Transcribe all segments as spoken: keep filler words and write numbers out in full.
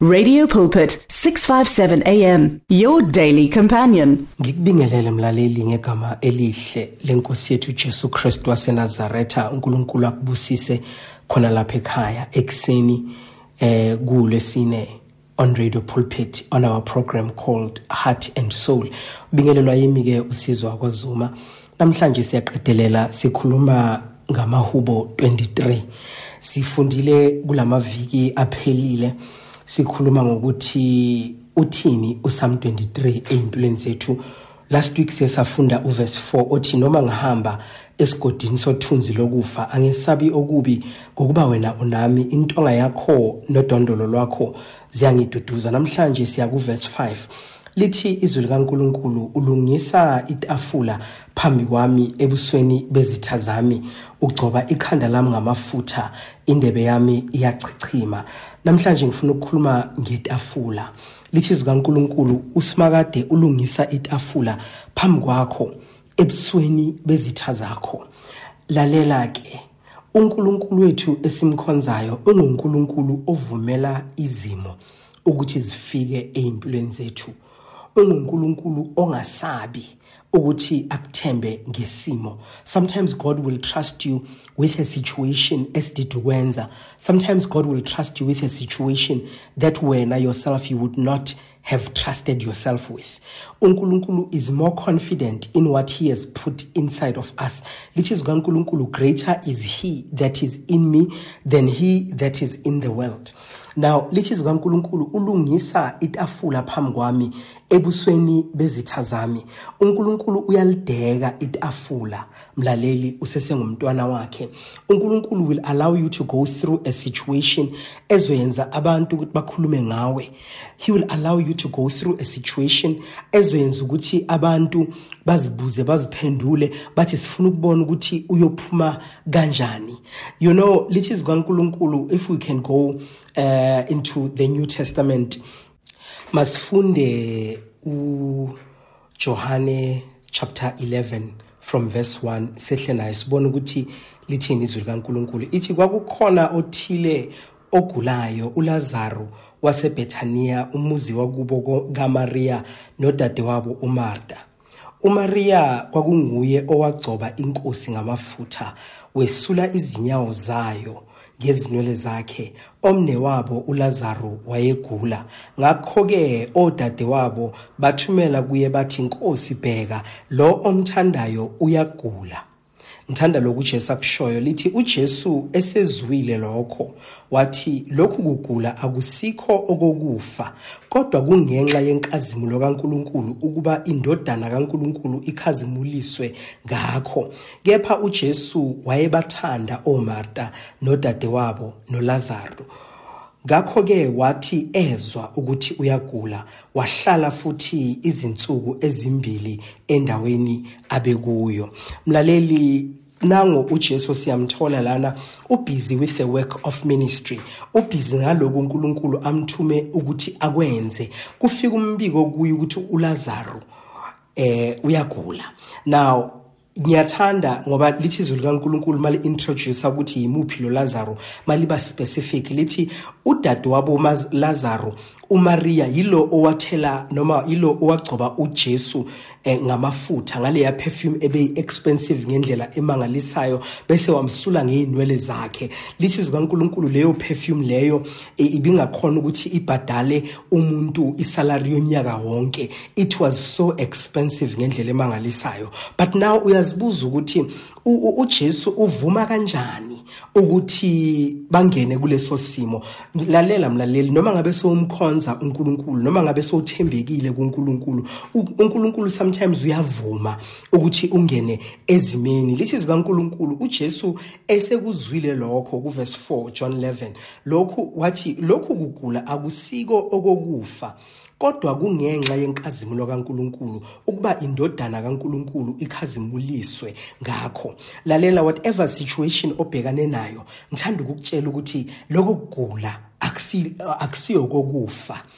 Radio Pulpit, six fifty-seven A M, your daily companion. Ngikubingelele mlaleli ngegama elihle lenkosi yethu Jesu Kristu waseNazaretha. uNkulunkulu akubusise khona lapha ekhaya ekseni eh kulesine on Radio Pulpit on our program called Heart and Soul. Ubingelelwa yimi ke uSizwe kwaZuma. Namhlanje siyaqedelela sikhuluma ngamahubo twenty-three. Sifundile kulamaviki aphelile sikhuluma ngokuthi uthini uPsalm twenty-three empilweni zethu. Last week sesafunda uverse four othi noma ngihamba esigodini sothunzi lokufa angesabi okubi ngokuba wena unami, intonga yakho nodondolo lwakho ziyangiduduza. Namhlanje siya ku verse five lithi izwi likaNkulunkulu ulungisa itafula phambi kwami ebusweni bezitha zami, ugcoba ikhanda lami ngamafutha, indebe yami iyachichima. Namhlanje ngifuna ukukhuluma ngetafula. Lithi izwi likaNkulunkulu usimakade ulungisa itafula phambi kwakho ebusweni bezitha zakho. Lalela ke, uNkulunkulu wethu esimkhonzayo unguNkulunkulu ovumela izimo ukuthi zifike ezimpilweni zethu. uNkulunkulu ongasabi ukuthi akuthembe ngesimo. Sometimes God will trust you with a situation esididukwenza. Sometimes God will trust you with a situation that wena yourself you would not have trusted yourself with. uNkulunkulu is more confident in what he has put inside of us. Lithi izwi likaNkulunkulu, greater is he that is in me than he that is in the world. Now lithi izwi likaNkulunkulu ulungisa itafula phambi kwami ebusweni bezitha zami. uNkulunkulu uyalideka itafula mlaleli usesengumntwana wakhe. uNkulunkulu will allow you to go through a situation ezoyenza abantu ukuthi bakhulume ngawe. He will allow you to go through a situation ezoyenza ukuthi abantu bazibuze baziphendule bathi sifuna ukubona ukuthi uyophuma kanjani. You know, lithi izwi likaNkulunkulu, if we can go uh, into the New Testament, masifunde uJohane chapter eleven from verse one. Sehle naye sibona ukuthi lithini izwi likaNkulunkulu. Ithi kwakukhona othile ogulayo, uLazaro waseBethania, umuzi wakubo kaMaria nodadewabo uMarta. uMaria kwakunguye owagcoba inkosi ngamafutha, wesula izinyawo zayo ngezinwele zakhe. Omne wabo uLazaro wayegula, ngakho ke odadewabo bathumela kuye bathi, Nkosi bheka, lo omthandayo uyagula. Ngithanda lokhu Jesu akushoyo, lithi uJesu esezwile lokho wathi, lokhu kugula akusikho okokufa, kodwa kungenxa yenkazimulo kaNkulunkulu ukuba indodana kaNkulunkulu ikhazimuliswe ngakho. Kepha uJesu wayebathanda oMarta nodadewabo noLazaro. Ngakho ke wathi ezwa ukuthi uyagula, wahlala futhi izinsuku ezimbili endaweni abekuyo. Mlaleli, nango uJesu siyamthola lana ubusy with the work of ministry, ubusy ngaloko uNkulunkulu amthume ukuthi akwenze. Kufika umbiko kuye ukuthi uLazaro eh uyagula. Now ngiyathanda ngoba lithi izwi likaNkulunkulu mali introduce ukuthi yimuphi lo Lazaro, mali ba specific lithi udadewabo Lazaro uMaria yilo owathela noma yilo owagcoba uJesu eh, ngamafutha ngale ya perfume ebe expensive ngendlela emangalisayo, bese wamsula ngeinwele zakhe. Lithi izwi likaNkulunkulu leyo perfume leyo e, ibingakhona ukuthi ibhadale umuntu isalary yonyaka wonke. It was so expensive ngendlela emangalisayo. But now uyazibuza ukuthi uJesu uvuma kanjani ukuthi bangene kuleso simo. Lalela mlaleli, noma ngabe sowumkhonza uNkulunkulu, noma ngabe sowuthembekile kuNkulunkulu, uNkulunkulu sometimes uyavuma ukuthi ungene ezimeni. Lithi izwi likaNkulunkulu uJesu esekuzwile lokho ku verse four John eleven, lokhu wathi lokhu kugula akusiko okokufa, kodwa kungenxa yenkazimulo kaNkulunkulu ukuba indodana kaNkulunkulu ikhazimuliswe ngakho. Lalela, whatever situation obhekane nayo, ngithanda ukukutshela ukuthi lokho kugula akusiyo kokufa,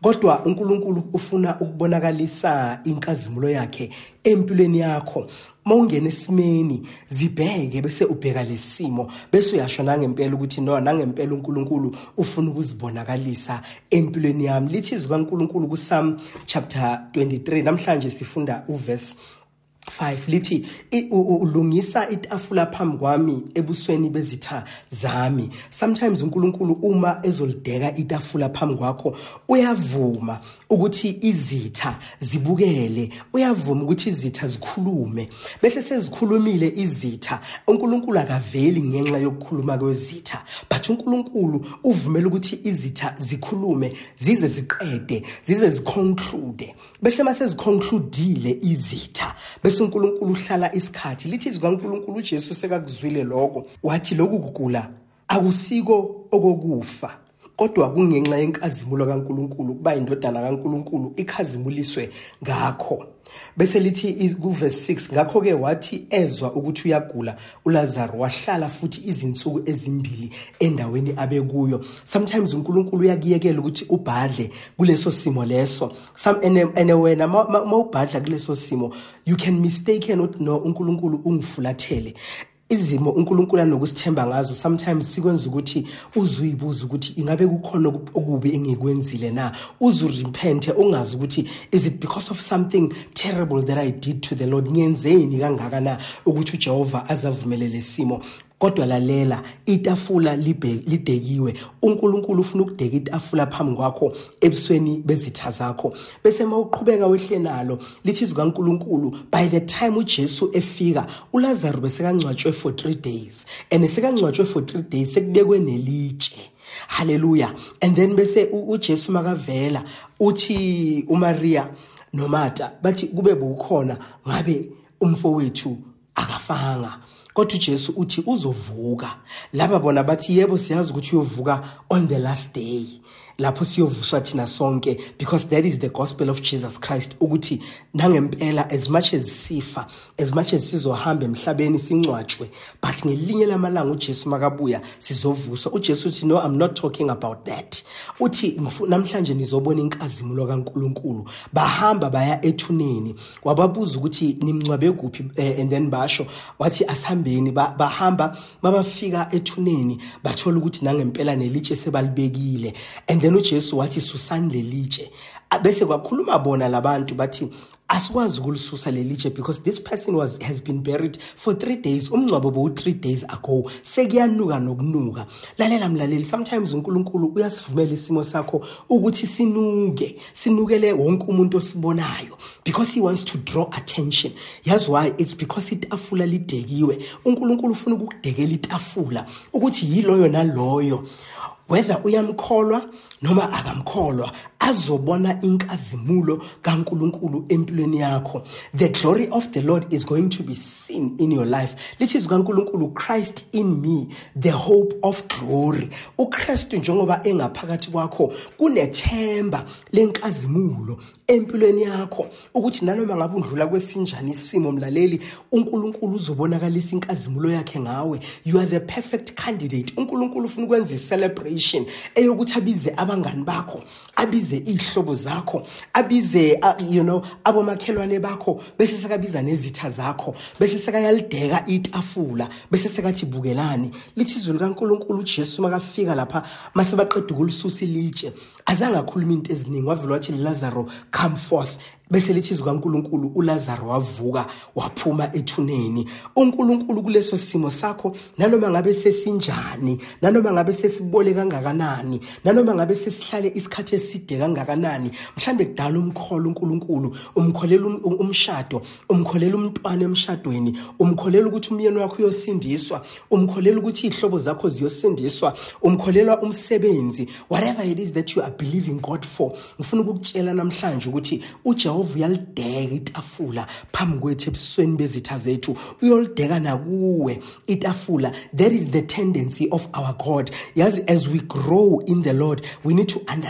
kodwa uNkulunkulu ufuna ukubonakalisa inkazimulo yakhe empilweni yakho. Mawungena esimeni zibheke bese ubheka lesimo bese uyasho nangempela ukuthi no nangempela uNkulunkulu ufuna ukuzibonakalisa empilweni yami. Lithi izwi kaNkulunkulu kuPsalm chapter twenty-three namhlanje sifunda uverse five lithi ulungisa itafula phambi kwami ebusweni bezitha zami. Sometimes uNkulunkulu uma ezolideka itafula phambi kwakho uyavuma ukuthi izitha zibukele, uyavuma ukuthi izitha zikhulume. Bese sezikhulumile izitha, uNkulunkulu akaveli ngenxa yokukhuluma kwezitha, but uNkulunkulu uvumela ukuthi izitha zikhulume zize ziqede, zize ziconclude. Bese mase ziconcludeile izitha, bese uNkulunkulu uhlala isikhathi. Lithi izwi kaNkulunkulu uJesu sekakuzwile lokho, wathi lokhu kugula akusiko okokufa, kodwa kungenxa yenkazimulo kaNkulunkulu kuba indodana kaNkulunkulu ikhazimuliswe ngakho. Bese lithi kuverse six, ngakho ke wathi ezwa ukuthi uyagula uLazaro wahlala futhi izinsuku ezimbili endaweni abekuyo. Sometimes uNkulunkulu uyakiyekela ukuthi ubhadle kuleso simo leso. Some ene wena mawubhadla kuleso simo you can mistaken ukuthi no uNkulunkulu ungifulathele. Izimo uNkulunkulu anokusithemba ngazo sometimes sikwenza ukuthi uzuyibuza ukuthi ingabe kukhona okubi engikwenzile na, uzurepente ungazi ukuthi is it because of something terrible that I did to the Lord, ngiyenzeni kangaka na ukuthi uJehova azavumelele simo. Kodwa lalela, itafula lidekiwe. uNkulunkulu ufuna ukudeka itafula phambi kwakho ebusweni bezitha zakho. Bese mawuqhubeka wehle nalo, lithi izwi kaNkulunkulu by the time uJesu efika uLazaro bese kangcwatshwe for three days, and sekangcwatshwe for three days sekubekwe nelitshe. Hallelujah. And then bese uJesu makavela uthi uMaria noMartha bathi kube bukhona ngabe umfowethu akafanga. Kodwa uJesu uthi uzovuka. Laba bona bathi yebo siyazi ukuthi uyovuka on the last day. Lapho siyovuswa thina sonke, because that is the gospel of Jesus Christ, ukuthi nangempela as much as sifa, as much as sizohamba emhlabeni singcwatshwe, but ngelinye lamalanga uJesu makabuya sizovuswa. uJesu uthi no, I'm not talking about that. Uthi namhlanje nizobona inkazimulo kaNkulunkulu. Bahamba baya ethuneni, wababuza ukuthi nimncwabe kuphi, and then basho wathi asihambeni. Bahamba babafika ethuneni bathola ukuthi nangempela nelitshe sebalibekile. And then uJesu wathi susani lelitshe. Bese kwakhuluma bona labantu bathi asikwazi ukulisusa lelitshe because this person was has been buried for three days. Umngcwabo bo three days ago. Sekuyanuka nokunuka. Lalela mlaleli, sometimes uNkulunkulu uyasivumela isimo sakho ukuthi sinuke, sinukele wonke umuntu osibonayo, because he wants to draw attention. That's why it's because itafula lidekiwe. uNkulunkulu ufuna ukudekela itafula ukuthi yiloyo naloyo, whether uyamkholwa noma akamkholwa, azobona inkazimulo kaNkulunkulu empilweni yakho. The glory of the Lord is going to be seen in your life. Lithi izwi kaNkulunkulu, Christ in me, the hope of glory. uKristu njengoba engaphakathi kwakho kunethemba lenkazimulo empilweni yakho, ukuthi nanoma ngabe undlula kwesinjani isimo mlaleli, uNkulunkulu uzobonakalisa inkazimulo yakhe ngawe. You are the perfect candidate. uNkulunkulu ufuna ukwenza icelebration eyokuthi abize abangani bakho, abize ihlobo zakho, abize uh, you know abomakhelwane bakho, bese sekabiza nezitha zakho, bese sekayalideka itafula, bese sekathi bukelani. Lithi izwi likaNkulunkulu uJesu makafika lapha mase baqeda ukulisusa ilitshe, azange akhuluma into eziningi, wavela wathi Lazaro come forth. Bese lithi izwi kaNkulunkulu uLazaro wavuka waphuma ethuneni. uNkulunkulu kuleso simo sakho, nanoma ngabe sesinjani, nanoma ngabe sesibole kangakanani, nanoma ngabe sesihlale isikhathi eside kangakanani, mhlambe kudala umkholo uNkulunkulu, umkholela umshado, umkholela umntwana emshadweni, umkholela ukuthi umyeni wakho uyosindiswa, umkholela ukuthi ihlobo zakho ziyosindiswa, umkholela umsebenzi, whatever it is that you are believing God for. Ngifuna ukukutshela namhlanje ukuthi uJehova uyalideka itafula phambi kwethu ebusweni bezitha zethu, uyolideka nakuwe itafula. That is the tendency of our God. Yes, as we grow in the Lord, we need to understand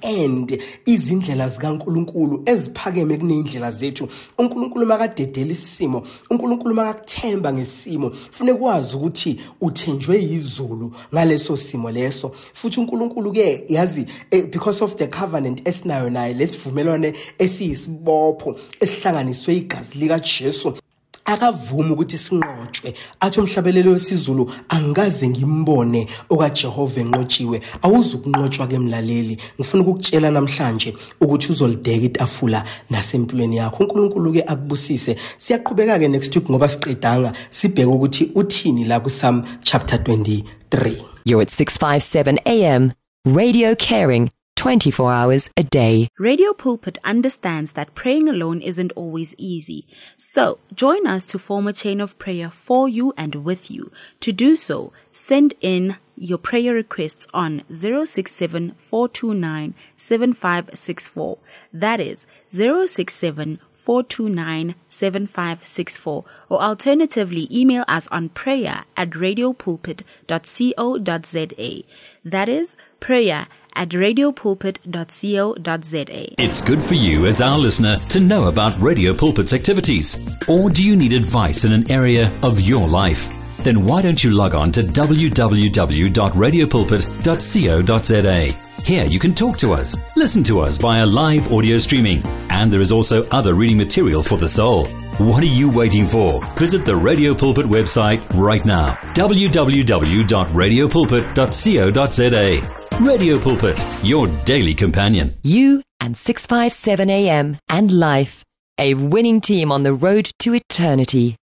extend izindlela zikaNkulunkulu eziphakeme kunezindlela zethu. uNkulunkulu makadedela isimo, uNkulunkulu makakuthemba ngesimo, kufanele kwazi ukuthi uthenjwe izulu ngaleso simo leso. Futhi uNkulunkulu ke yazi because of the covenant esinayo naye, lesivumelwane esiyisibopho esihlanganiswe igazi lika Jesu, akavuma ukuthi sinqotshwe. Athi umhlabelelo wesizulu angikaze ngimbone okaJehova enqotshiwe. Awuzukunqotshwa ke mlaleli, ngifuna ukukutshela namhlanje ukuthi uzolideka itafula nasempilweni yakho. uNkulunkulu ke akubusise. Siyaqhubeka ke next week ngoba siqedanga sibheke ukuthi uthini la ku Psalm chapter twenty-three. You're at six fifty-seven A M, Radio Caring, twenty-four hours a day. Radio Pulpit understands that praying alone isn't always easy. So, join us to form a chain of prayer for you and with you. To do so, send in your prayer requests on zero six seven, four two nine, seven five six four. That is zero six seven, four two nine, seven five six four. Or alternatively, email us on prayer at radiopulpit dot co dot za. That is prayer at radiopulpit dot co dot za. It's good for you as our listener to know about Radio Pulpit's activities. Or do you need advice in an area of your life? Then why don't you log on to w w w dot radiopulpit dot co dot za. Here you can talk to us, listen to us via live audio streaming, and there is also other reading material for the soul. What are you waiting for? Visit the Radio Pulpit website right now, w w w dot radiopulpit dot co dot za. Radio Pulpit, your daily companion. You and six fifty-seven A M and Life, a winning team on the road to eternity.